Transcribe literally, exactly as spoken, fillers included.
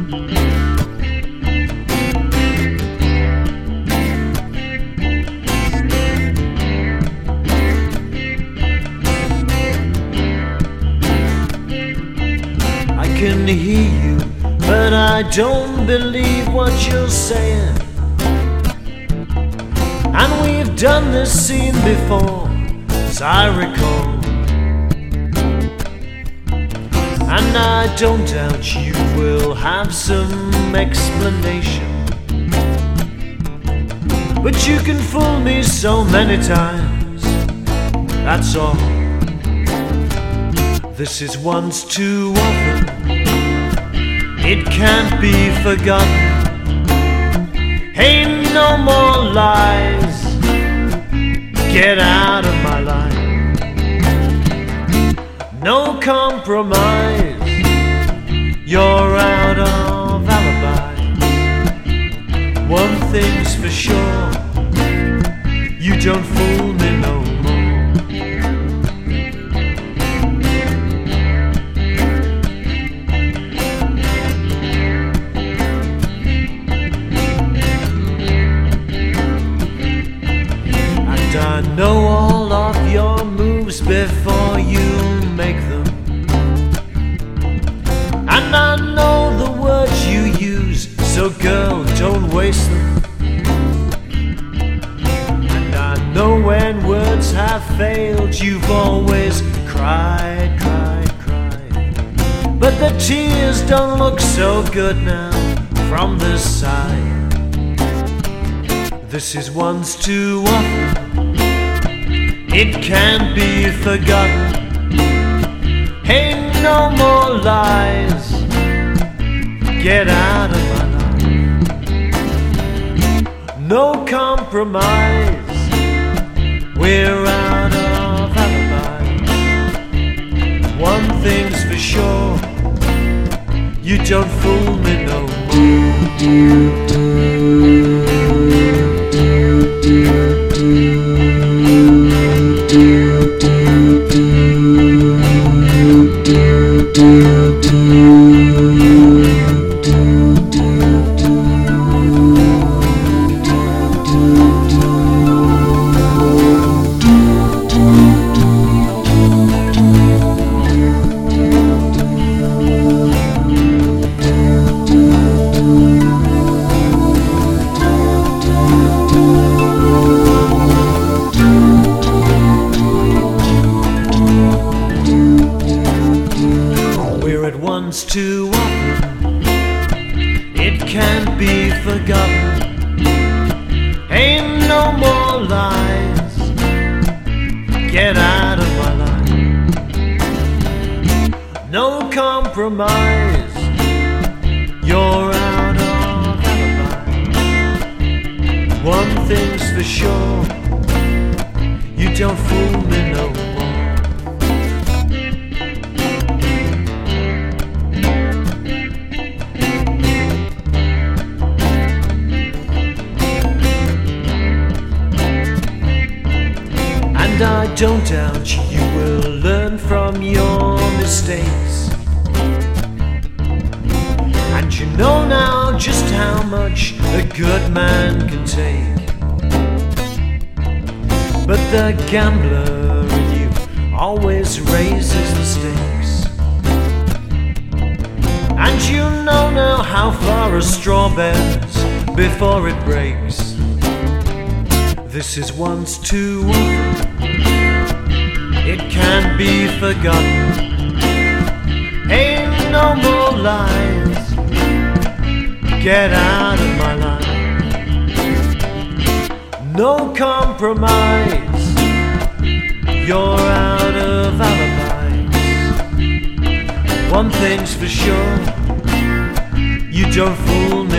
I can hear you, but I don't believe what you're saying. And we've done this scene before, as I recall. And I don't doubt you will have some explanation, but you can fool me so many times, that's all. This is once too often, it can't be forgotten. Ain't no more lies, get out of my life. No compromise, you're out of alibis. One thing's for sure, you don't fool me no more. And I know all of your moves before you make them, and I know the words you use, so girl, don't waste them. And I know when words have failed, you've always cried, cried, cried. But the tears don't look so good now from this side. This is once too often, it can't be forgotten. Ain't no more lies, get out of my life. No compromise, we're out of alibis. One thing's for sure, you don't fool me no once too often, it can't be forgotten. Ain't no more lies, get out of my life. No compromise, you're out of alibis. One thing's for sure, you don't fool me no more. And I don't doubt you will learn from your mistakes. And you know now just how much a good man can take. But the gambler in you always raises the stakes. And you know now how far a straw bends before it breaks. This is once too often, it can't be forgotten. Ain't no more lies, get out of my life. No compromise, you're out of alibis. One thing's for sure, you don't fool me.